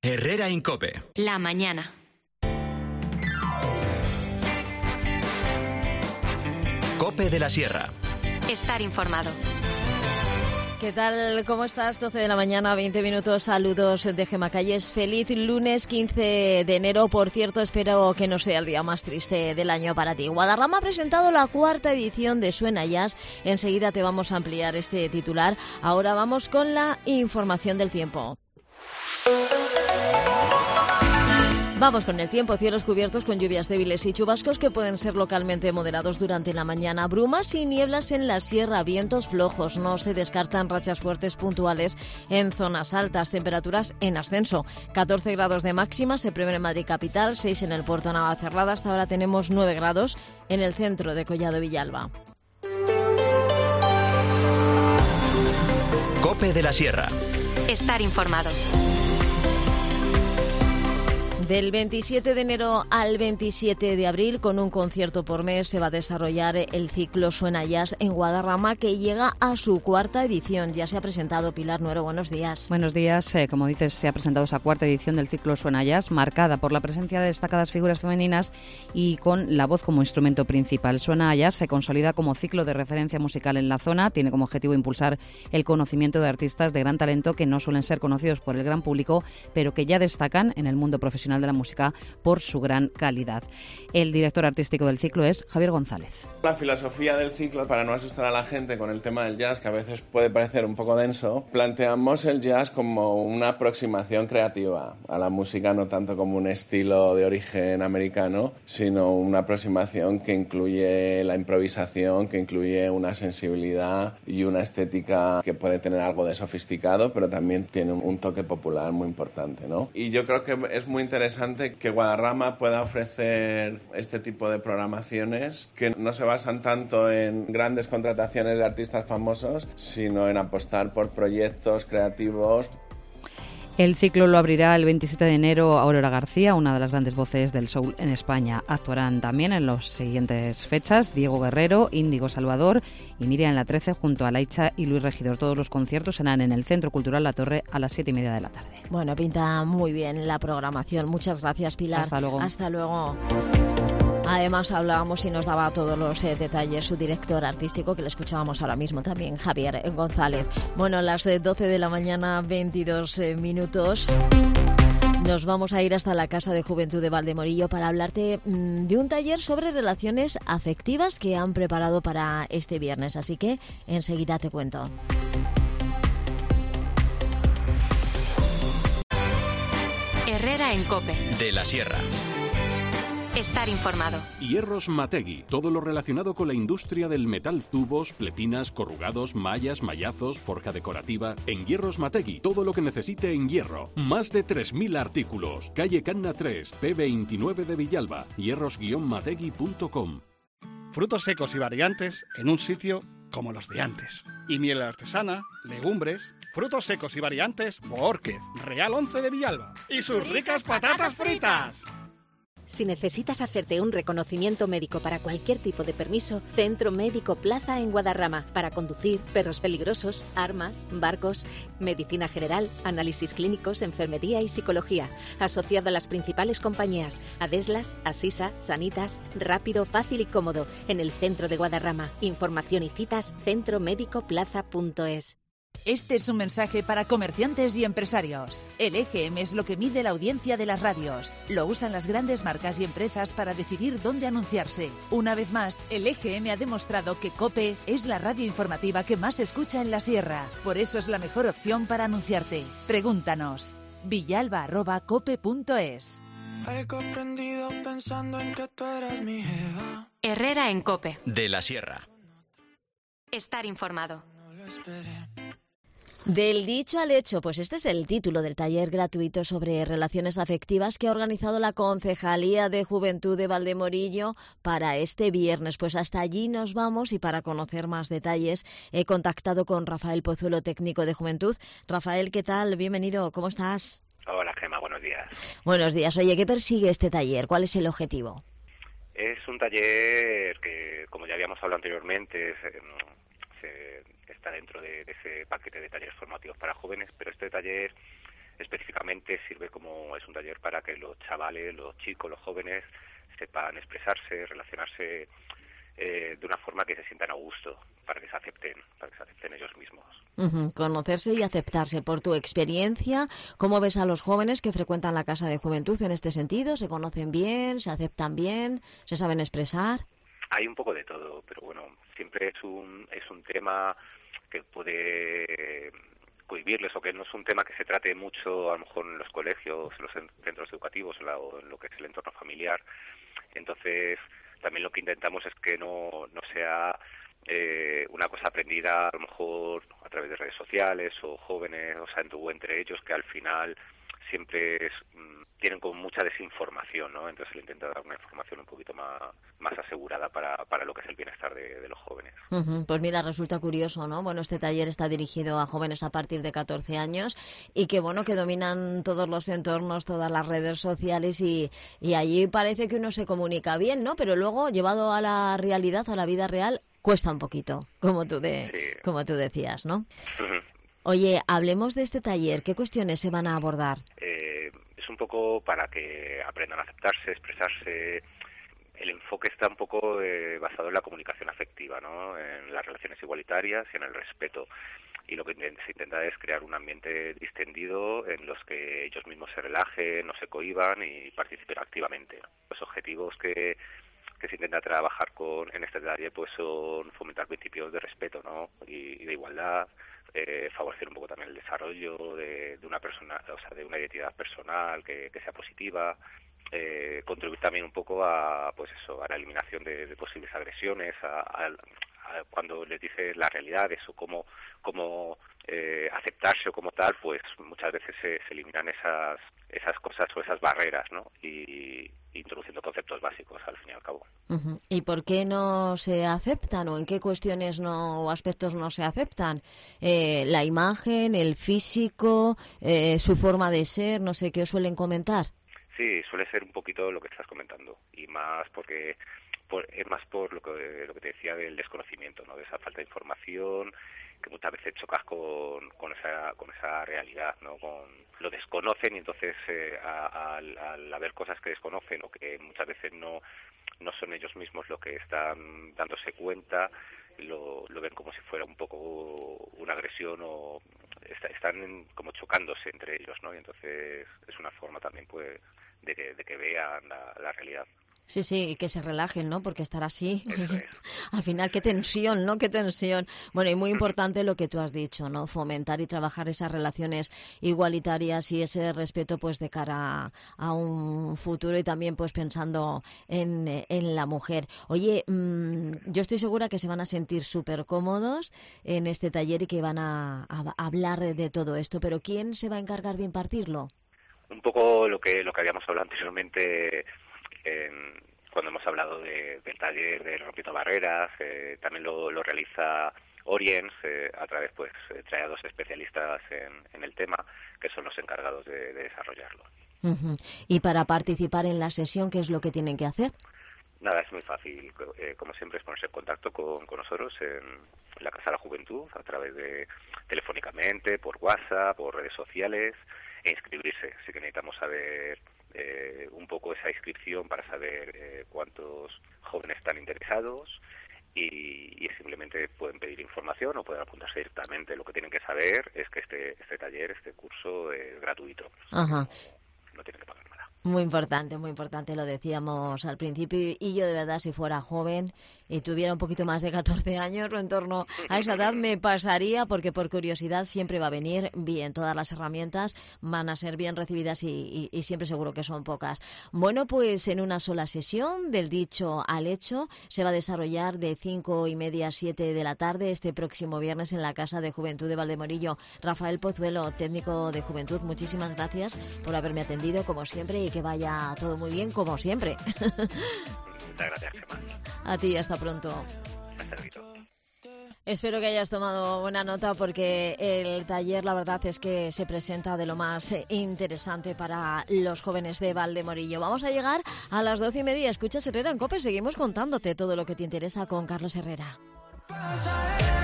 Herrera en COPE. La mañana. COPE de la Sierra. Estar informado. ¿Qué tal? ¿Cómo estás? 12 de la mañana, 20 minutos. Saludos de Gemma Calles. Feliz lunes 15 de enero. Por cierto, espero que no sea el día más triste del año para ti. Guadarrama ha presentado la 4ª edición de Suena Jazz. Enseguida te vamos a ampliar este titular. Ahora vamos con la información del tiempo. Vamos con el tiempo. Cielos cubiertos con lluvias débiles y chubascos que pueden ser localmente moderados durante la mañana. Brumas y nieblas en la sierra, vientos flojos. No se descartan rachas fuertes puntuales en zonas altas. Temperaturas en ascenso. 14 grados de máxima se prevé en Madrid capital, 6 en el puerto de Navacerrada. Hasta ahora tenemos 9 grados en el centro de Collado Villalba. COPE de la Sierra. Estar informado. Del 27 de enero al 27 de abril, con un concierto por mes, se va a desarrollar el ciclo Suena Jazz en Guadarrama, que llega a su 4ª edición. Ya se ha presentado. Pilar Nuero, buenos días. Buenos días. Como dices, se ha presentado esa 4ª edición del ciclo Suena Jazz, marcada por la presencia de destacadas figuras femeninas y con la voz como instrumento principal. Suena Jazz se consolida como ciclo de referencia musical en la zona. Tiene como objetivo impulsar el conocimiento de artistas de gran talento que no suelen ser conocidos por el gran público, pero que ya destacan en el mundo profesional de la música por su gran calidad. El director artístico del ciclo es Javier González. La filosofía del ciclo, para no asustar a la gente con el tema del jazz, que a veces puede parecer un poco denso, planteamos el jazz como una aproximación creativa a la música, no tanto como un estilo de origen americano, sino una aproximación que incluye la improvisación, que incluye una sensibilidad y una estética que puede tener algo de sofisticado, pero también tiene un toque popular muy importante, ¿no? Y yo creo que es muy interesante que Guadarrama pueda ofrecer este tipo de programaciones que no se basan tanto en grandes contrataciones de artistas famosos, sino en apostar por proyectos creativos. El ciclo lo abrirá el 27 de enero Aurora García, una de las grandes voces del soul en España. Actuarán también en las siguientes fechas Diego Guerrero, Índigo Salvador y Miriam La 13 junto a Laicha y Luis Regidor. Todos los conciertos serán en el Centro Cultural La Torre a las 7:30 de la tarde. Bueno, pinta muy bien la programación. Muchas gracias, Pilar. Hasta luego. Hasta luego. Además hablábamos y nos daba todos los detalles su director artístico, que le escuchábamos ahora mismo también, Javier González. Bueno, las 12 de la mañana, 22 minutos. Nos vamos a ir hasta la Casa de Juventud de Valdemorillo para hablarte de un taller sobre relaciones afectivas que han preparado para este viernes. Así que enseguida te cuento. Herrera en COPE. De la Sierra. Estar informado. Hierros Mategui. Todo lo relacionado con la industria del metal, tubos, pletinas, corrugados, mallas, mallazos, forja decorativa. En Hierros Mategui, todo lo que necesite en hierro. Más de 3.000 artículos. Calle Canna 3, P29 de Villalba. hierros-mategui.com. Frutos secos y variantes en un sitio como los de antes. Y miel artesana, legumbres, frutos secos y variantes, Boórquez, Real 11 de Villalba. Y sus ricas patatas fritas. Si necesitas hacerte un reconocimiento médico para cualquier tipo de permiso, Centro Médico Plaza en Guadarrama. Para conducir, perros peligrosos, armas, barcos, medicina general, análisis clínicos, enfermería y psicología. Asociado a las principales compañías, Adeslas, Asisa, Sanitas, rápido, fácil y cómodo. En el centro de Guadarrama. Información y citas, centromédicoplaza.es. Este es un mensaje para comerciantes y empresarios. El EGM es lo que mide la audiencia de las radios. Lo usan las grandes marcas y empresas para decidir dónde anunciarse. Una vez más, el EGM ha demostrado que COPE es la radio informativa que más se escucha en la sierra. Por eso es la mejor opción para anunciarte. Pregúntanos. villalba@cope.es. Algo aprendido pensando en que tú eras mi jeva. Herrera en COPE. De la Sierra. Estar informado. No lo esperé. Del dicho al hecho, pues este es el título del taller gratuito sobre relaciones afectivas que ha organizado la Concejalía de Juventud de Valdemorillo para este viernes. Pues hasta allí nos vamos y para conocer más detalles he contactado con Rafael Pozuelo, técnico de Juventud. Rafael, ¿qué tal? Bienvenido, ¿cómo estás? Hola, Gemma, buenos días. Buenos días. Oye, ¿qué persigue este taller? ¿Cuál es el objetivo? Es un taller que, como ya habíamos hablado anteriormente, está dentro de ese paquete de talleres formativos para jóvenes, pero este taller específicamente sirve como es un taller para que los chavales, los chicos, los jóvenes sepan expresarse, relacionarse de una forma que se sientan a gusto, para que se acepten ellos mismos. Conocerse y aceptarse. Por tu experiencia, ¿cómo ves a los jóvenes que frecuentan la Casa de Juventud en este sentido? ¿Se conocen bien? ¿Se aceptan bien? ¿Se saben expresar? Hay un poco de todo, pero bueno, siempre es un tema que puede cohibirles, o que no es un tema que se trate mucho a lo mejor en los colegios, en los centros educativos o en lo que es el entorno familiar. Entonces, también lo que intentamos es que no sea una cosa aprendida a lo mejor a través de redes sociales o jóvenes, o sea, entre ellos, que al final siempre tienen como mucha desinformación, ¿no? Entonces se le intenta dar una información un poquito más asegurada para lo que es el bienestar de los jóvenes. Pues mira, resulta curioso, ¿no? Bueno, este taller está dirigido a jóvenes a partir de 14 años y que dominan todos los entornos, todas las redes sociales y allí parece que uno se comunica bien, ¿no? Pero luego, llevado a la realidad, a la vida real, cuesta un poquito, como tú decías, ¿no? Oye, hablemos de este taller. ¿Qué cuestiones se van a abordar? Es un poco para que aprendan a aceptarse, expresarse. El enfoque está un poco basado en la comunicación afectiva, ¿no? En las relaciones igualitarias y en el respeto. Y lo que se intenta es crear un ambiente distendido en los que ellos mismos se relajen, no se cohíban y participen activamente. Los objetivos que se intenta trabajar en este taller pues son fomentar principios de respeto, ¿no? y de igualdad, favorecer un poco también el desarrollo de una persona, o sea, de una identidad personal que sea positiva, contribuir también un poco a la eliminación de posibles agresiones, cuando les dices las realidades o cómo aceptarse o como tal, pues muchas veces se eliminan esas cosas o esas barreras, ¿no? Y introduciendo conceptos básicos al fin y al cabo. ¿Y por qué no se aceptan o en qué cuestiones o aspectos no se aceptan? La imagen, el físico, su forma de ser, no sé, ¿qué os suelen comentar? Sí, suele ser un poquito lo que estás comentando y más porque es más por lo que te decía del desconocimiento, ¿no? De esa falta de información, que muchas veces chocas con esa realidad, ¿no? Lo desconocen y entonces al haber cosas que desconocen o que muchas veces no son ellos mismos los que están dándose cuenta, lo ven como si fuera un poco una agresión o están como chocándose entre ellos, ¿no? Y entonces es una forma también pues de que vean la realidad. Sí, y que se relajen, ¿no? Porque estar así, al final, qué tensión, ¿no? Qué tensión. Bueno, y muy importante lo que tú has dicho, ¿no? Fomentar y trabajar esas relaciones igualitarias y ese respeto, pues, de cara a un futuro y también, pues, pensando en la mujer. Oye, yo estoy segura que se van a sentir súper cómodos en este taller y que van a hablar de todo esto, pero ¿quién se va a encargar de impartirlo? Un poco lo que habíamos hablado anteriormente cuando hemos hablado del taller de Rompiendo Barreras, también lo realiza Oriens, a través trae a 2 especialistas en el tema, que son los encargados de desarrollarlo. ¿Y para participar en la sesión, qué es lo que tienen que hacer? Nada, es muy fácil, como siempre, es ponerse en contacto con nosotros en la Casa de la Juventud, a través de telefónicamente, por WhatsApp, por redes sociales, e inscribirse. Así que necesitamos saber un poco esa inscripción para saber cuántos jóvenes están interesados y simplemente pueden pedir información o pueden apuntarse directamente. Lo que tienen que saber es que este taller, este curso es gratuito. Ajá. No tienen que pagar nada. Muy importante, lo decíamos al principio, y yo de verdad, si fuera joven y tuviera un poquito más de 14 años o en torno a esa edad, me pasaría, porque por curiosidad siempre va a venir bien, todas las herramientas van a ser bien recibidas y siempre seguro que son pocas. Bueno, pues en una sola sesión, del dicho al hecho, se va a desarrollar de 5:30 a 7 de la tarde este próximo viernes en la Casa de Juventud de Valdemorillo. Rafael Pozuelo, técnico de Juventud, muchísimas gracias por haberme atendido como siempre y que vaya todo muy bien como siempre. Muchas gracias, Gemma. A ti, hasta pronto. Hasta luego. Espero que hayas tomado buena nota porque el taller, la verdad es que se presenta de lo más interesante para los jóvenes de Valdemorillo. Vamos a llegar a las 12:30. Escuchas Herrera en COPE. Seguimos contándote todo lo que te interesa con Carlos Herrera.